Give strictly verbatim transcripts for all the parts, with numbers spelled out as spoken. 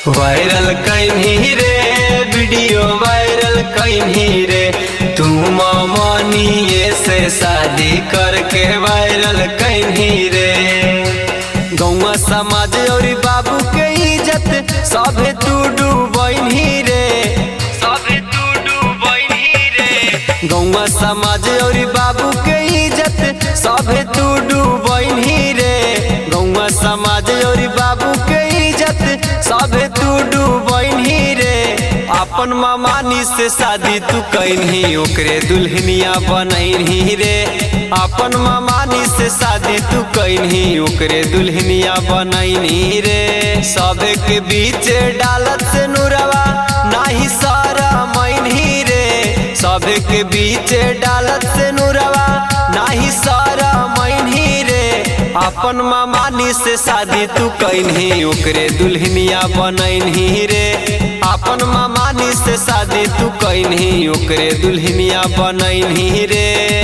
Viral कहीं रे video viral कहीं रे तू मानिए से शादी करके वायरल कहीं रे। गौवा समाज और बाबू के इज्जत सभे तू डूबही रे, सभे तू डूबही रे। गौवा समाज और बाबू के इज्जत सभे तू डूबही रे। गौवा समाज और बाबू के इज्जत सभे तू डूबही रे। अपन मामानी से शादी तू कहीं ओकरे दुल्हनिया बनही रे। अपन मामानी से शादी तू कहीं ओकरे दुल्हनिया बनही रे। सबे के बीच डालत से नुरवा नाही सारा मैनही रे। सबे के बीच डालत से नुरवा नाही सारा मैनही रे। अपन मामानी से शादी तू कहीं ओकरे दुल्हनिया बनही रे। अपन मामानी से शादी तू कहीं ओकरे दुल्हनिया बनही रे।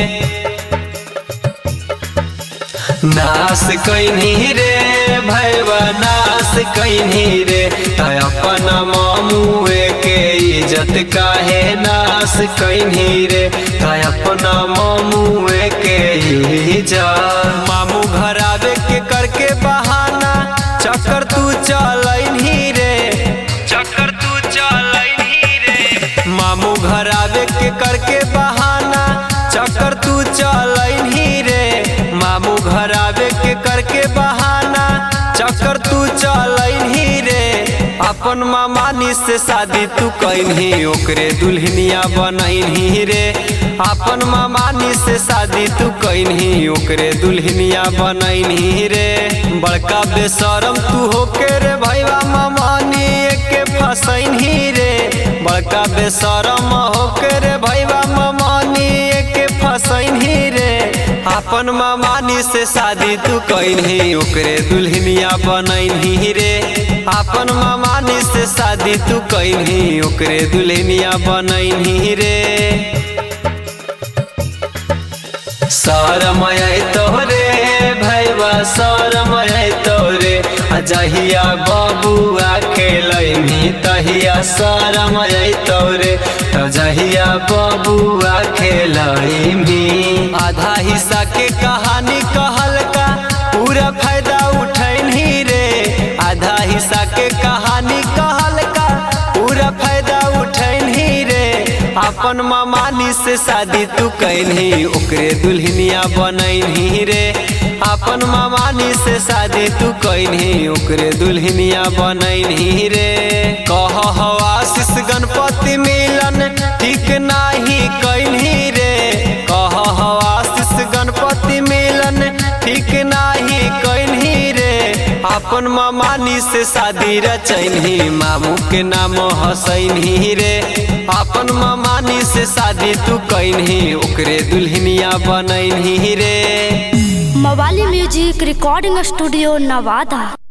नाश कहीं रे भैया नाश कहीं रे अपन मामुए के इज्जत काहे नाश कहीं रे। अपना मामुए के इज्जत मामू घर आवे के करके बहाना चक्कर तू चलही रे, चक्कर तू चलही रे। मामू घर आवे के करके बहाना चक्कर तू चलही रे। मामू घर आवे के करके बहाना चक्कर तू चलही रे। अपन मामानी से शादी तू कहीं ओकरे दुल्हनिया बनही रे। अपन मामानी से शादी तू कहीं ओकरे दुल्हनिया बनही रे। बड़का बेशरम तू होके रे भैया मामानी के फसही रे। बड़का बेशरम होके रे भैया मामानी के फसही रे। अपन मामानी से शादी तू कहीं ओकरे दुल्हनिया बनही रे। अपन मामानी से शादी तू कहीं ओकरे दुल्हनिया बनही रे। शरम आई तोरे भैया शरम आई तोरे जहिया बबुआ खेलही तहिया शरम आई तोरे जहिया बबुआ खेलही। आधा हिस्सा के कहानी कहल का पूरा फायदा उठैनी रे। आधा हिस्सा के कहानी कहल का पूरा फायदा उठैनी रे। अपन मामानी से शादी तू कहीं ओकरे दुल्हनिया बनही रे। अपन मामानी से शादी तू कहीं ओकरे दुल्हनिया बनही रे। कह आशीष गणपति मिलन ठीक नाही कहीं रे। कह आशीष गणपति मिलन ठीक नाही कहीं रे। अपन मामानी से शादी रचैनी मामू के नाम हसैनी रे। अपन मामानी से शादी तू कहीं ओकरे दुल्हनिया बनही रे। मवाली म्यूजिक रिकॉर्डिंग स्टूडियो नवादा।